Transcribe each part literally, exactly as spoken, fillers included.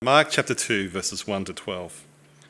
Mark chapter two, verses one to twelve.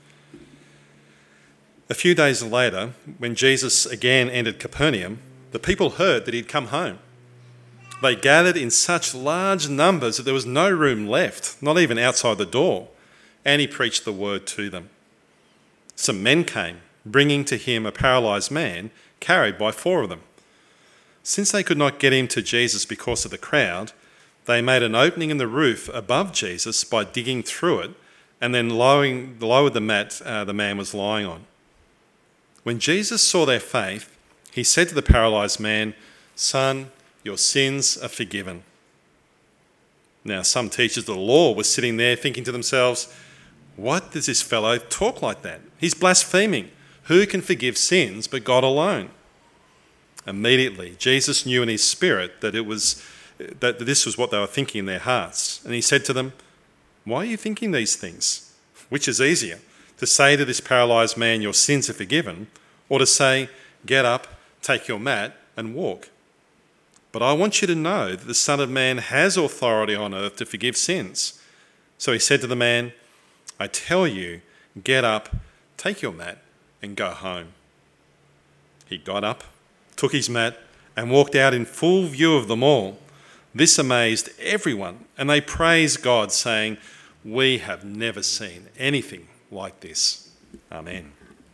A few days later, when Jesus again entered Capernaum, the people heard that he'd come home. They gathered in such large numbers that there was no room left, not even outside the door, and he preached the word to them. Some men came, bringing to him a paralysed man, carried by four of them. Since they could not get him to Jesus because of the crowd, they made an opening in the roof above Jesus by digging through it and then lowering, lowered the mat uh, the man was lying on. When Jesus saw their faith, he said to the paralysed man, "Son, your sins are forgiven." Now, some teachers of the law were sitting there thinking to themselves, "What does this fellow talk like that? He's blaspheming. Who can forgive sins but God alone?" Immediately, Jesus knew in his spirit that it was that this was what they were thinking in their hearts. And he said to them, "Why are you thinking these things? Which is easier, to say to this paralysed man, 'Your sins are forgiven,' or to say, 'Get up, take your mat and walk'? But I want you to know that the Son of Man has authority on earth to forgive sins." So he said to the man, "I tell you, get up, take your mat and go home." He got up, took his mat and walked out in full view of them all. This amazed everyone, and they praised God, saying, "We have never seen anything like this." Amen.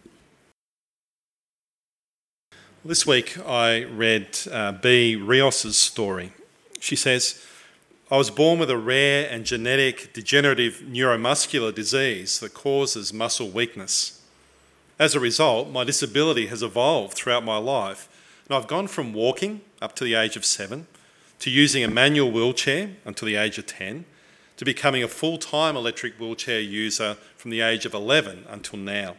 This week I read uh, B. Rios's story. She says, "I was born with a rare and genetic degenerative neuromuscular disease that causes muscle weakness. As a result, my disability has evolved throughout my life, and I've gone from walking up to the age of seven, to using a manual wheelchair until the age of ten, to becoming a full-time electric wheelchair user from the age of eleven until now.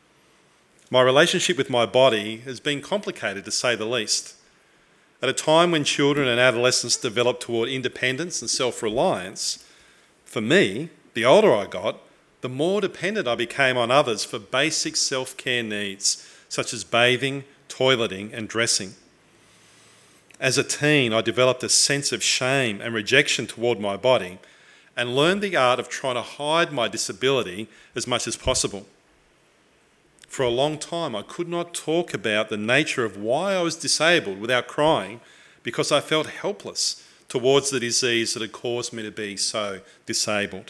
My relationship with my body has been complicated, to say the least. At a time when children and adolescents develop toward independence and self-reliance, for me, the older I got, the more dependent I became on others for basic self-care needs, such as bathing, toileting and dressing. As a teen, I developed a sense of shame and rejection toward my body and learned the art of trying to hide my disability as much as possible. For a long time, I could not talk about the nature of why I was disabled without crying, because I felt helpless towards the disease that had caused me to be so disabled.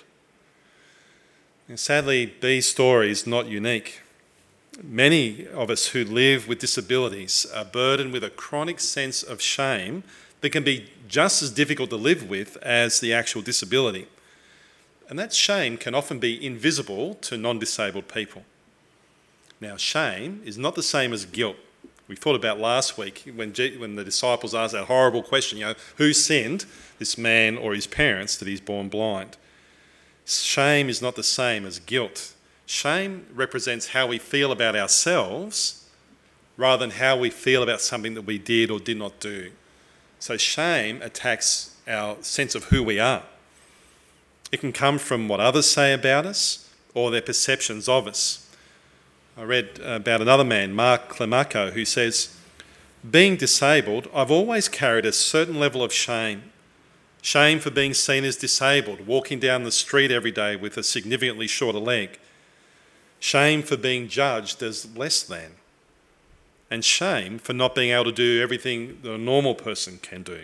And sadly, B's story is not unique. Many of us who live with disabilities are burdened with a chronic sense of shame that can be just as difficult to live with as the actual disability. And that shame can often be invisible to non-disabled people. Now, shame is not the same as guilt. We thought about last week when, G- when the disciples asked that horrible question, you know, who sinned, this man or his parents, that he's born blind? Shame is not the same as guilt. Shame represents how we feel about ourselves rather than how we feel about something that we did or did not do. So shame attacks our sense of who we are. It can come from what others say about us or their perceptions of us. I read about another man, Mark Clemaco, who says, "Being disabled, I've always carried a certain level of shame. Shame for being seen as disabled, walking down the street every day with a significantly shorter leg. Shame for being judged as less than. And shame for not being able to do everything that a normal person can do."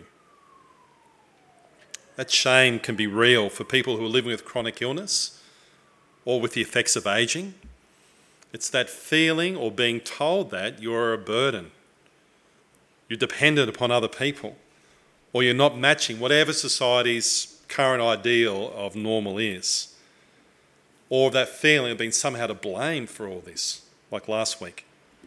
That shame can be real for people who are living with chronic illness or with the effects of ageing. It's that feeling or being told that you're a burden. You're dependent upon other people, or you're not matching whatever society's current ideal of normal is. Or that feeling of being somehow to blame for all this, like last week.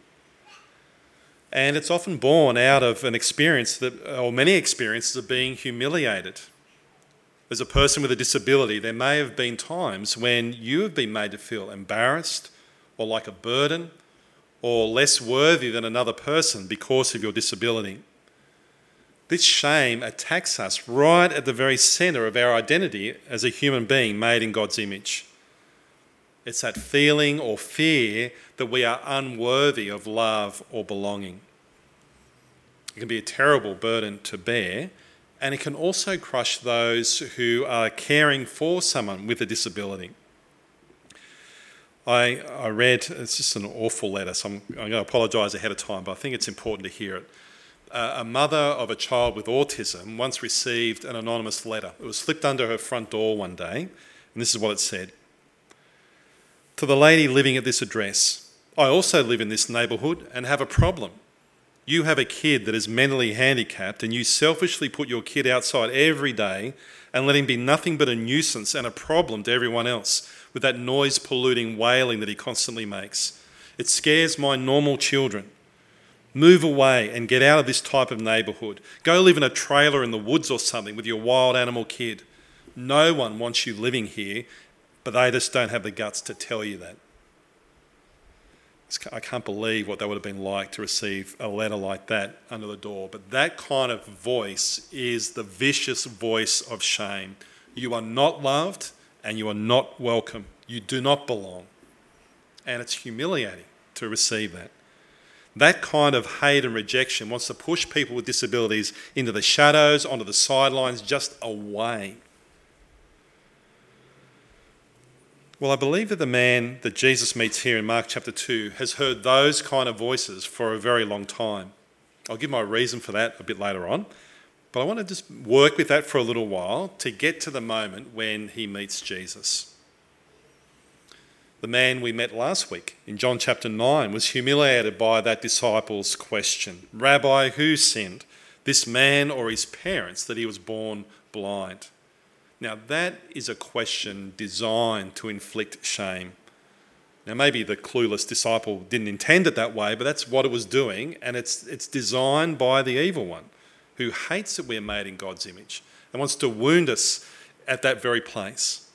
And it's often born out of an experience that, or many experiences of being humiliated. As a person with a disability, there may have been times when you have been made to feel embarrassed or like a burden or less worthy than another person because of your disability. This shame attacks us right at the very centre of our identity as a human being made in God's image. It's that feeling or fear that we are unworthy of love or belonging. It can be a terrible burden to bear, And it can also crush those who are caring for someone with a disability. I, I read, it's just an awful letter, so I'm, I'm going to apologise ahead of time, but I think it's important to hear it. Uh, a mother of a child with autism once received an anonymous letter. It was slipped under her front door one day, and this is what it said. To the lady living at this address, I also live in this neighbourhood and have a problem. You have a kid that is mentally handicapped and you selfishly put your kid outside every day and let him be nothing but a nuisance and a problem to everyone else with that noise-polluting wailing that he constantly makes. It scares my normal children. Move away and get out of this type of neighbourhood. Go live in a trailer in the woods or something with your wild animal kid. No one wants you living here, but they just don't have the guts to tell you that. I can't believe what that would have been like to receive a letter like that under the door. But that kind of voice is the vicious voice of shame. You are not loved and you are not welcome. You do not belong. And it's humiliating to receive that. That kind of hate and rejection wants to push people with disabilities into the shadows, onto the sidelines, just away. Well, I believe that the man that Jesus meets here in Mark chapter two has heard those kind of voices for a very long time. I'll give my reason for that a bit later on, but I want to just work with that for a little while to get to the moment when he meets Jesus. The man we met last week in John chapter nine was humiliated by that disciple's question. Rabbi, who sinned, this man or his parents, that he was born blind? Now, that is a question designed to inflict shame. Now, maybe the clueless disciple didn't intend it that way, but that's what it was doing, and it's it's designed by the evil one, who hates that we're made in God's image and wants to wound us at that very place.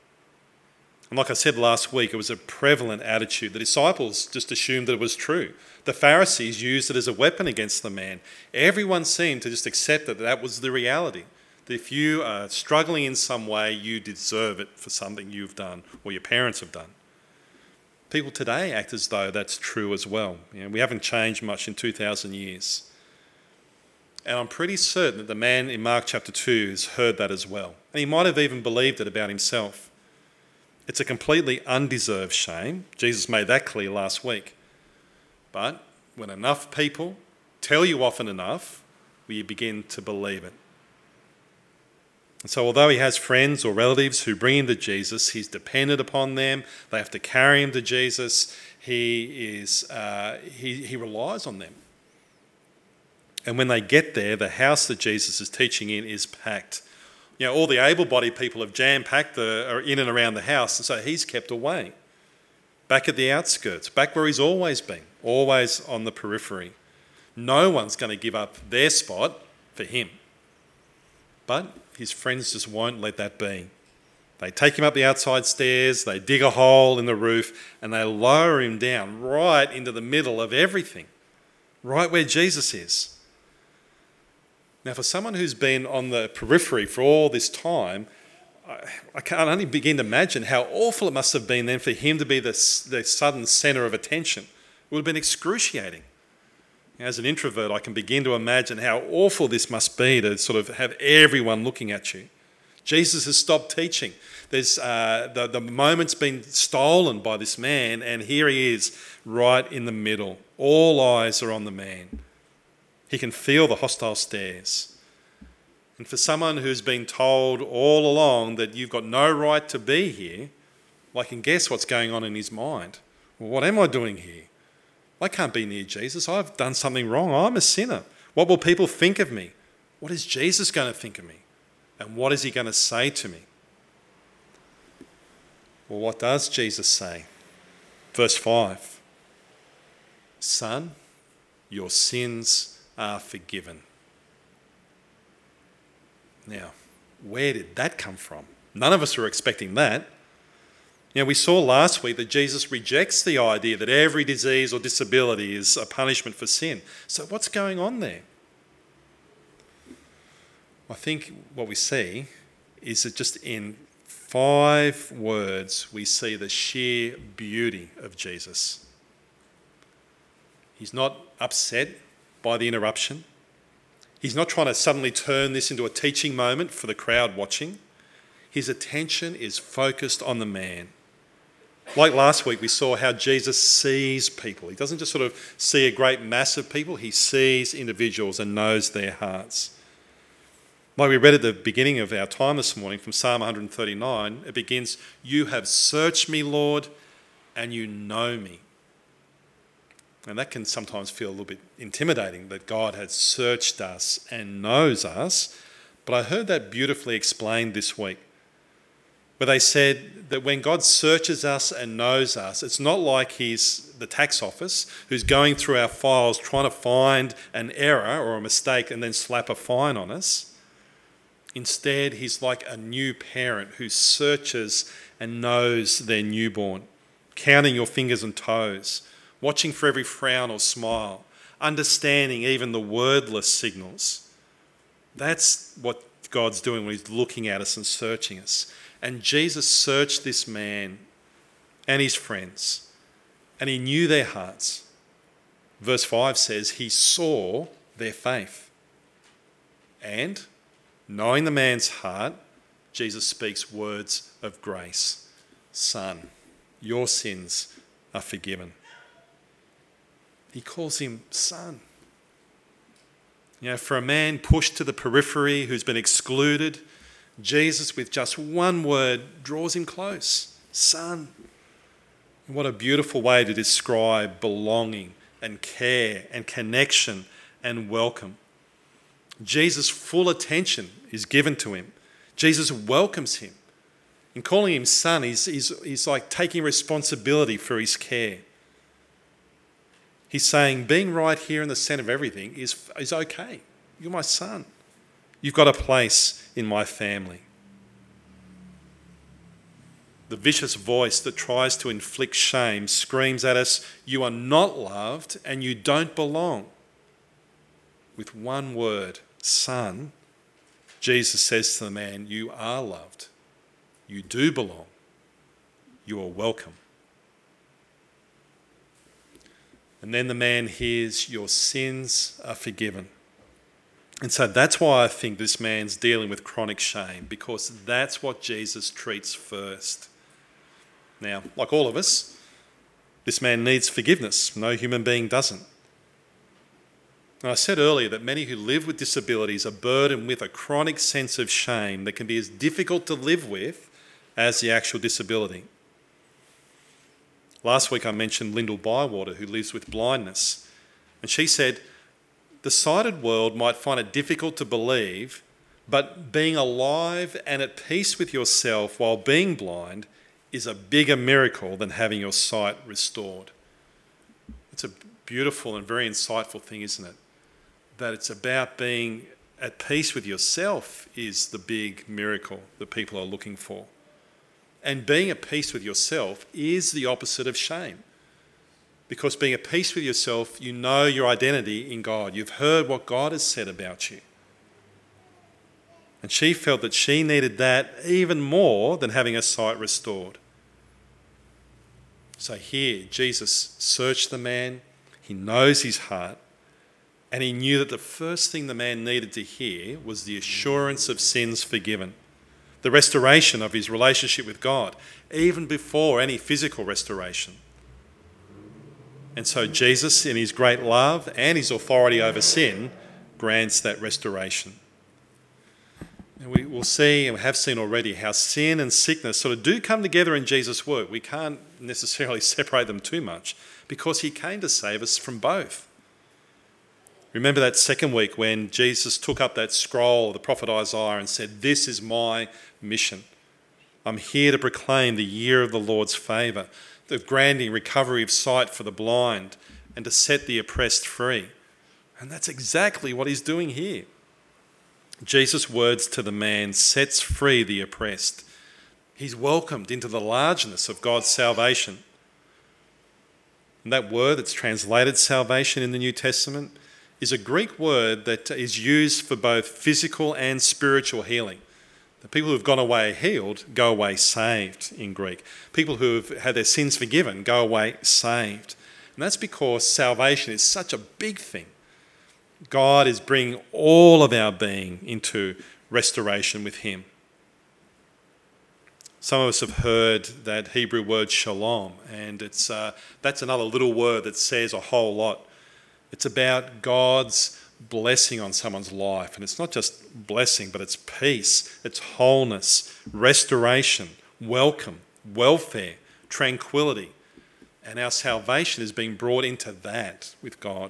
And like I said last week, it was a prevalent attitude. The disciples just assumed that it was true. The Pharisees used it as a weapon against the man. Everyone seemed to just accept that that was the reality. That if you are struggling in some way, you deserve it for something you've done or your parents have done. People today act as though that's true as well. You know, we haven't changed much in two thousand years. And I'm pretty certain that the man in Mark chapter two has heard that as well. And he might have even believed it about himself. It's a completely undeserved shame. Jesus made that clear last week. But when enough people tell you often enough, will you begin to believe it? And so although he has friends or relatives who bring him to Jesus, he's dependent upon them. They have to carry him to Jesus. He is uh, he, he relies on them. And when they get there, the house that Jesus is teaching in is packed. You know, all the able-bodied people have jam-packed the, are in and around the house, and so he's kept away, back at the outskirts, back where he's always been, always on the periphery. No one's going to give up their spot for him. But his friends just won't let that be. They take him up the outside stairs, they dig a hole in the roof, and they lower him down right into the middle of everything, right where Jesus is. Now, for someone who's been on the periphery for all this time, I, I can't only begin to imagine how awful it must have been then for him to be the, the sudden centre of attention. It would have been excruciating. As an introvert, I can begin to imagine how awful this must be to sort of have everyone looking at you. Jesus has stopped teaching. There's uh, the, the moment's been stolen by this man, and here he is right in the middle. All eyes are on the man. He can feel the hostile stares. And for someone who's been told all along that you've got no right to be here, well, I can guess what's going on in his mind. Well, what am I doing here? I can't be near Jesus. I've done something wrong. I'm a sinner. What will people think of me? What is Jesus going to think of me? And what is he going to say to me? Well, what does Jesus say? Verse five. Son, your sins are forgiven. Now, where did that come from? None of us were expecting that. You know, we saw last week that Jesus rejects the idea that every disease or disability is a punishment for sin. So what's going on there? I think what we see is that just in five words, we see the sheer beauty of Jesus. He's not upset by the interruption. He's not trying to suddenly turn this into a teaching moment for the crowd watching. His attention is focused on the man. Like last week, we saw how Jesus sees people. He doesn't just sort of see a great mass of people, he sees individuals and knows their hearts. Like we read at the beginning of our time this morning from Psalm one thirty-nine, it begins, "You have searched me, Lord, and you know me." And that can sometimes feel a little bit intimidating, that God has searched us and knows us. But I heard that beautifully explained this week, where they said that when God searches us and knows us, it's not like he's the tax office who's going through our files trying to find an error or a mistake and then slap a fine on us. Instead, he's like a new parent who searches and knows their newborn, counting your fingers and toes, watching for every frown or smile, understanding even the wordless signals. That's what God's doing when he's looking at us and searching us. And Jesus searched this man and his friends, and he knew their hearts. Verse five says he saw their faith. And, knowing the man's heart, Jesus speaks words of grace. "Son, your sins are forgiven." He calls him son. You know, for a man pushed to the periphery who's been excluded, Jesus, with just one word, draws him close. Son. What a beautiful way to describe belonging and care and connection and welcome. Jesus' full attention is given to him. Jesus welcomes him. In calling him son, he's, he's, he's like taking responsibility for his care. He's saying, being right here in the centre of everything is, is okay. You're my son. You've got a place in my family. The vicious voice that tries to inflict shame screams at us, you are not loved and you don't belong. With one word, son, Jesus says to the man, you are loved. You do belong. You are welcome. And then the man hears, your sins are forgiven. And so that's why I think this man's dealing with chronic shame, because that's what Jesus treats first. Now, like all of us, this man needs forgiveness. No human being doesn't. And I said earlier that many who live with disabilities are burdened with a chronic sense of shame that can be as difficult to live with as the actual disability. Last week I mentioned Lyndall Bywater, who lives with blindness. And she said, the sighted world might find it difficult to believe, but being alive and at peace with yourself while being blind is a bigger miracle than having your sight restored. It's a beautiful and very insightful thing, isn't it? That it's about being at peace with yourself is the big miracle that people are looking for. And being at peace with yourself is the opposite of shame. Because being at peace with yourself, you know your identity in God. You've heard what God has said about you. And she felt that she needed that even more than having her sight restored. So here, Jesus searched the man. He knows his heart. And he knew that the first thing the man needed to hear was the assurance of sins forgiven. The restoration of his relationship with God, even before any physical restoration. And so Jesus, in his great love and his authority over sin, grants that restoration. And we will see, and we have seen already, how sin and sickness sort of do come together in Jesus' work. We can't necessarily separate them too much because he came to save us from both. Remember that second week when Jesus took up that scroll of the prophet Isaiah and said, this is my mission. I'm here to proclaim the year of the Lord's favour, the granting recovery of sight for the blind, and to set the oppressed free. And that's exactly what he's doing here. Jesus' words to the man sets free the oppressed. He's welcomed into the largeness of God's salvation. And that word that's translated salvation in the New Testament is a Greek word that is used for both physical and spiritual healing. The people who have gone away healed go away saved in Greek. People who have had their sins forgiven go away saved. And that's because salvation is such a big thing. God is bringing all of our being into restoration with him. Some of us have heard that Hebrew word shalom, and it's uh, that's another little word that says a whole lot. It's about God's blessing on someone's life, and it's not just blessing, but it's peace, it's wholeness, restoration, welcome, welfare, tranquility, and our salvation is being brought into that with God.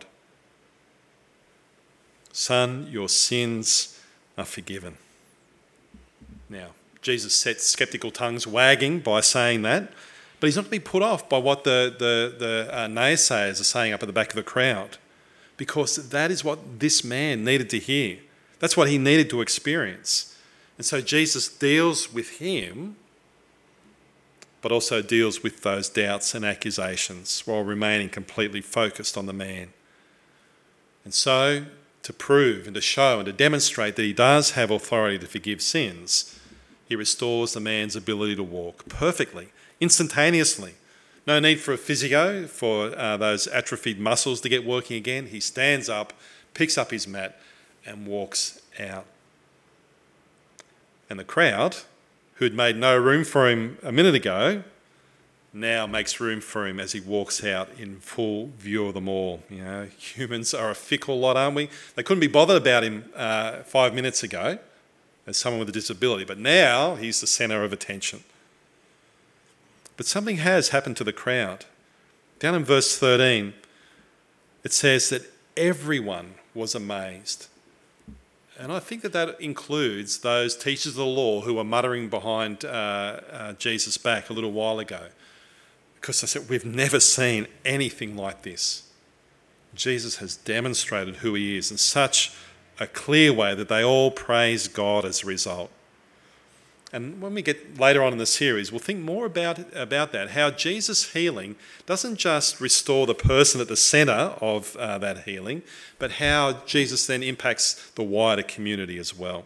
Son, your sins are forgiven. Now, Jesus sets skeptical tongues wagging by saying that, but he's not to be put off by what the, the, the uh, naysayers are saying up at the back of the crowd, because that is what this man needed to hear. That's what he needed to experience. And so Jesus deals with him, but also deals with those doubts and accusations while remaining completely focused on the man. And so, to prove and to show and to demonstrate that he does have authority to forgive sins, he restores the man's ability to walk perfectly, instantaneously. No need for a physio, for uh, those atrophied muscles to get working again. He stands up, picks up his mat, and walks out. And the crowd, who had made no room for him a minute ago, now makes room for him as he walks out in full view of them all. You know, humans are a fickle lot, aren't we? They couldn't be bothered about him uh, five minutes ago as someone with a disability, but now he's the centre of attention. But something has happened to the crowd. Down in verse thirteen, it says that everyone was amazed. And I think that that includes those teachers of the law who were muttering behind uh, uh, Jesus' back a little while ago, because they said, we've never seen anything like this. Jesus has demonstrated who he is in such a clear way that they all praise God as a result. And when we get later on in the series, we'll think more about, about that, how Jesus' healing doesn't just restore the person at the centre of uh, that healing, but how Jesus then impacts the wider community as well.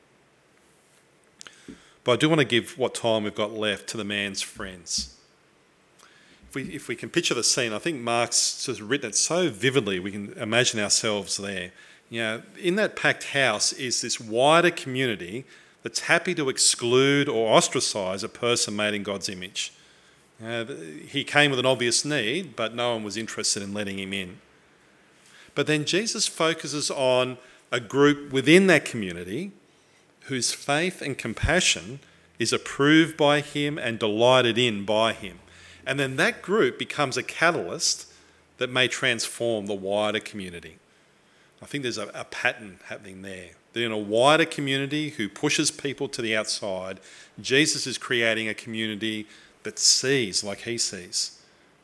But I do want to give what time we've got left to the man's friends. If we, if we can picture the scene, I think Mark's sort of written it so vividly we can imagine ourselves there. You know, in that packed house is this wider community that's happy to exclude or ostracise a person made in God's image. Uh, he came with an obvious need, but no one was interested in letting him in. But then Jesus focuses on a group within that community whose faith and compassion is approved by him and delighted in by him. And then that group becomes a catalyst that may transform the wider community. I think there's a, a pattern happening there. That in a wider community who pushes people to the outside, Jesus is creating a community that sees like he sees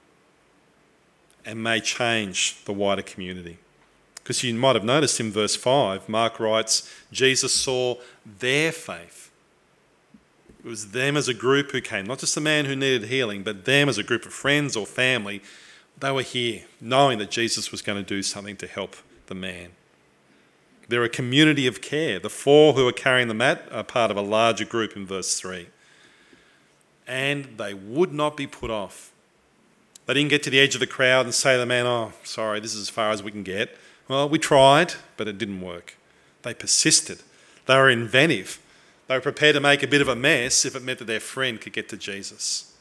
and may change the wider community. Because you might have noticed in verse five, Mark writes, Jesus saw their faith. It was them as a group who came, not just the man who needed healing, but them as a group of friends or family. They were here knowing that Jesus was going to do something to help the man. They're a community of care. The four who are carrying the mat are part of a larger group in verse three. And they would not be put off. They didn't get to the edge of the crowd and say to the man, oh, sorry, this is as far as we can get. Well, we tried, but it didn't work. They persisted. They were inventive. They were prepared to make a bit of a mess if it meant that their friend could get to Jesus.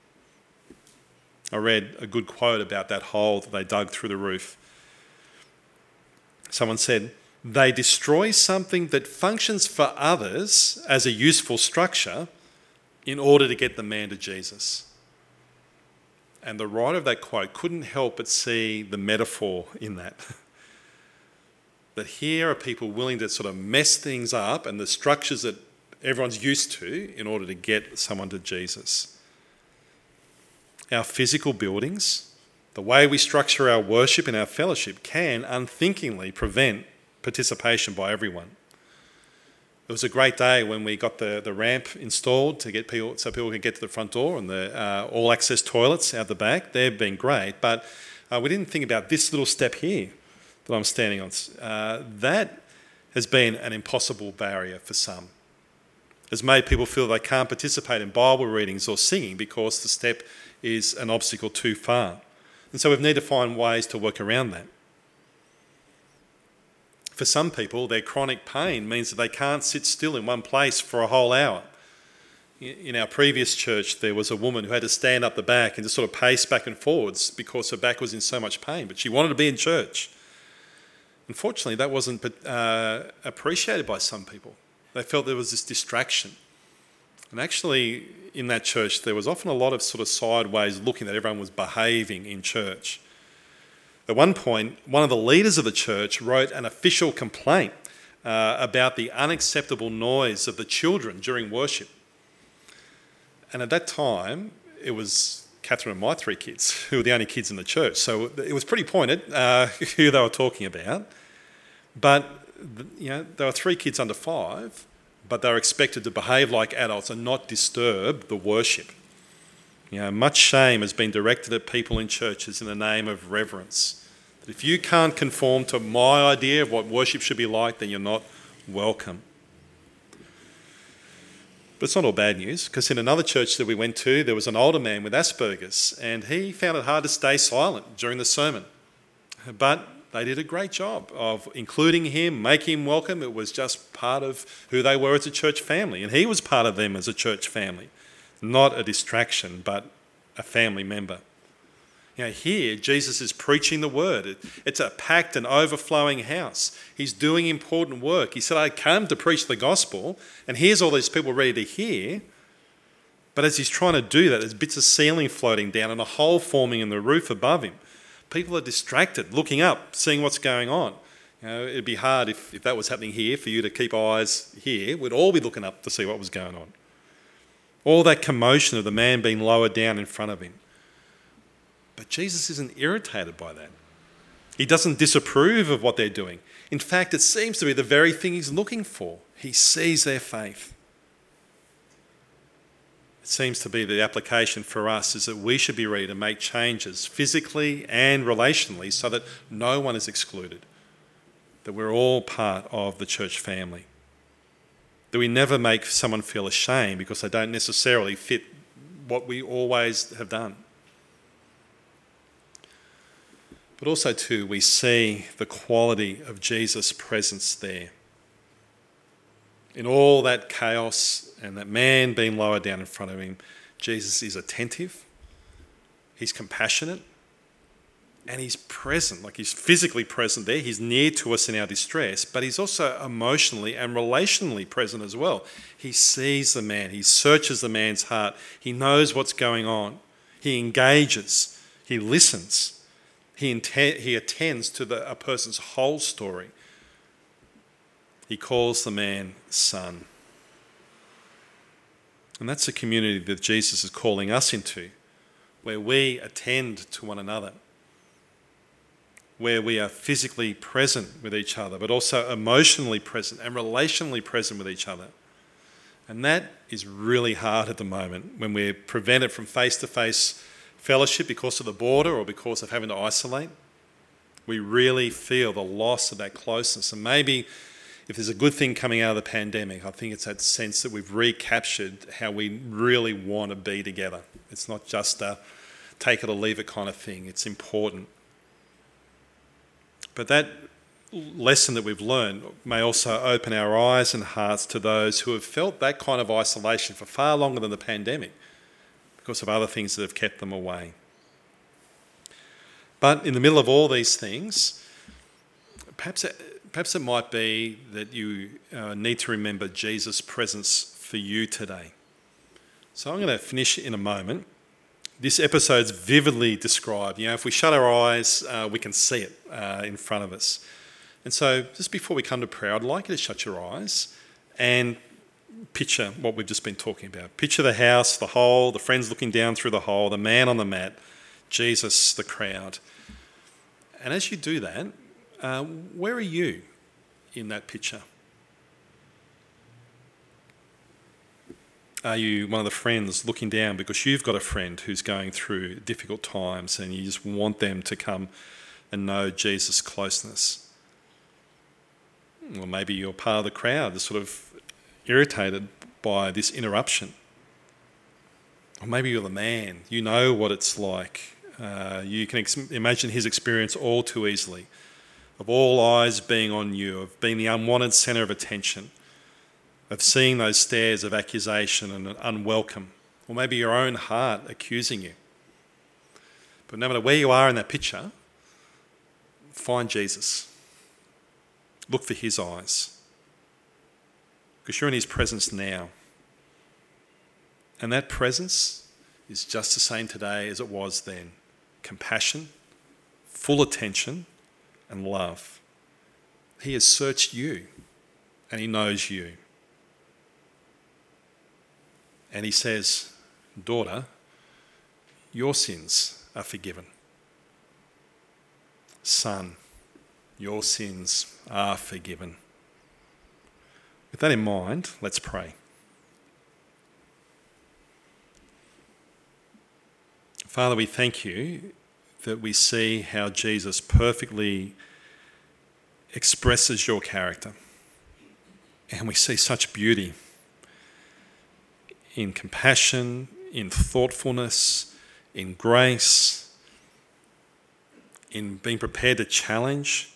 I read a good quote about that hole that they dug through the roof. Someone said, they destroy something that functions for others as a useful structure in order to get the man to Jesus. And the writer of that quote couldn't help but see the metaphor in that. That here are people willing to sort of mess things up and the structures that everyone's used to in order to get someone to Jesus. Our physical buildings, the way we structure our worship and our fellowship can unthinkingly prevent participation by everyone. It was a great day when we got the, the ramp installed to get people so people can get to the front door and the uh, all-access toilets out the back. They've been great, but uh, we didn't think about this little step here that I'm standing on. Uh, that has been an impossible barrier for some. Has made people feel they can't participate in Bible readings or singing because the step is an obstacle too far. And so we need to find ways to work around that. For some people, their chronic pain means that they can't sit still in one place for a whole hour. In our previous church, there was a woman who had to stand up the back and just sort of pace back and forwards because her back was in so much pain, but she wanted to be in church. Unfortunately, that wasn't uh, appreciated by some people. They felt there was this distraction. And actually, in that church, there was often a lot of sort of sideways looking that everyone was behaving in church. At one point, one of the leaders of the church wrote an official complaint uh, about the unacceptable noise of the children during worship. And at that time, it was Catherine and my three kids who were the only kids in the church. So it was pretty pointed uh, who they were talking about. But, you know, there were three kids under five, but they were expected to behave like adults and not disturb the worship. You know, much shame has been directed at people in churches in the name of reverence. That if you can't conform to my idea of what worship should be like, then you're not welcome. But it's not all bad news, because in another church that we went to, there was an older man with Asperger's, and he found it hard to stay silent during the sermon. But they did a great job of including him, making him welcome. It was just part of who they were as a church family, and he was part of them as a church family. Not a distraction, but a family member. You know, here, Jesus is preaching the word. It, it's a packed and overflowing house. He's doing important work. He said, I came to preach the gospel, and here's all these people ready to hear. But as he's trying to do that, there's bits of ceiling floating down and a hole forming in the roof above him. People are distracted, looking up, seeing what's going on. You know, it'd be hard if, if that was happening here for you to keep eyes here. We'd all be looking up to see what was going on. All that commotion of the man being lowered down in front of him. But Jesus isn't irritated by that. He doesn't disapprove of what they're doing. In fact, it seems to be the very thing he's looking for. He sees their faith. It seems to be the application for us is that we should be ready to make changes physically and relationally so that no one is excluded, that we're all part of the church family, that we never make someone feel ashamed because they don't necessarily fit what we always have done. But also, too, we see the quality of Jesus' presence there. In all that chaos and that man being lowered down in front of him, Jesus is attentive, he's compassionate, and he's present. Like, he's physically present there, he's near to us in our distress, but he's also emotionally and relationally present as well. He sees the man, he searches the man's heart, he knows what's going on, he engages, he listens. He, inten- he attends to the, a person's whole story. He calls the man son. And that's the community that Jesus is calling us into, where we attend to one another, where we are physically present with each other, but also emotionally present and relationally present with each other. And that is really hard at the moment when we're prevented from face-to-face fellowship because of the border or because of having to isolate. We really feel the loss of that closeness. And maybe if there's a good thing coming out of the pandemic, I think it's that sense that we've recaptured how we really want to be together. It's not just a take it or leave it kind of thing. It's important. But that lesson that we've learned may also open our eyes and hearts to those who have felt that kind of isolation for far longer than the pandemic, because of other things that have kept them away. But in the middle of all these things, perhaps it, perhaps it might be that you uh, need to remember Jesus' presence for you today. So I'm going to finish in a moment. This episode's vividly described. You know, if we shut our eyes, uh, we can see it uh, in front of us. And so just before we come to prayer, I'd like you to shut your eyes and picture what we've just been talking about. Picture the house, the hole, the friends looking down through the hole, the man on the mat, Jesus, the crowd. And as you do that, uh, where are you in that picture? Are you one of the friends looking down because you've got a friend who's going through difficult times and you just want them to come and know Jesus' closeness? Or maybe you're part of the crowd that's sort of irritated by this interruption. Or maybe you're the man. You know what it's like. Uh, you can ex- imagine his experience all too easily of all eyes being on you, of being the unwanted centre of attention, of seeing those stares of accusation and unwelcome, or maybe your own heart accusing you. But no matter where you are in that picture, find Jesus. Look for his eyes, because you're in his presence now. And that presence is just the same today as it was then. Compassion, full attention, and love. He has searched you, and he knows you. And he says, daughter, your sins are forgiven. Son, your sins are forgiven. With that in mind, let's pray. Father, we thank you that we see how Jesus perfectly expresses your character. And we see such beauty in compassion, in thoughtfulness, in grace, in being prepared to challenge,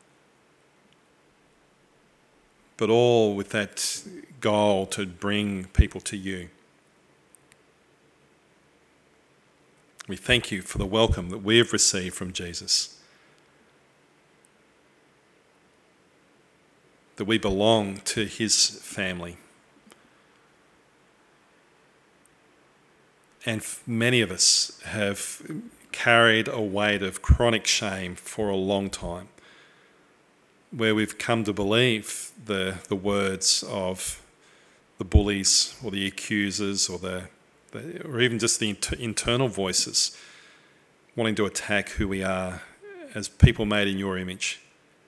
but all with that goal to bring people to you. We thank you for the welcome that we have received from Jesus, that we belong to his family. And many of us have carried a weight of chronic shame for a long time, where we've come to believe the, the words of the bullies or the accusers or the or even just the inter- internal voices wanting to attack who we are as people made in your image.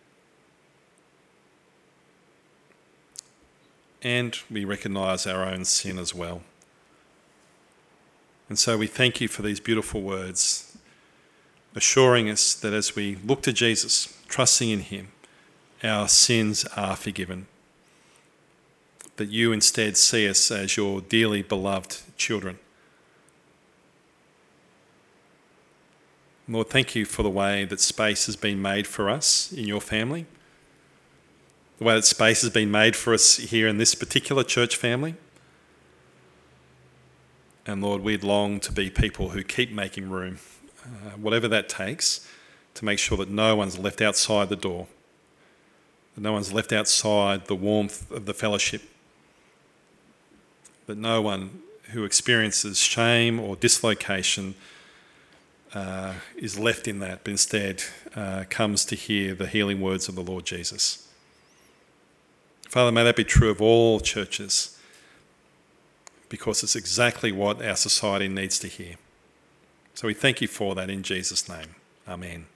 And we recognise our own sin as well. And so we thank you for these beautiful words, assuring us that as we look to Jesus, trusting in him, our sins are forgiven. That you instead see us as your dearly beloved children. Lord, thank you for the way that space has been made for us in your family, the way that space has been made for us here in this particular church family. And Lord, we'd long to be people who keep making room, uh, whatever that takes, to make sure that no one's left outside the door, that no one's left outside the warmth of the fellowship, that no one who experiences shame or dislocation uh, is left in that, but instead uh, comes to hear the healing words of the Lord Jesus. Father, may that be true of all churches, because it's exactly what our society needs to hear. So we thank you for that in Jesus' name. Amen.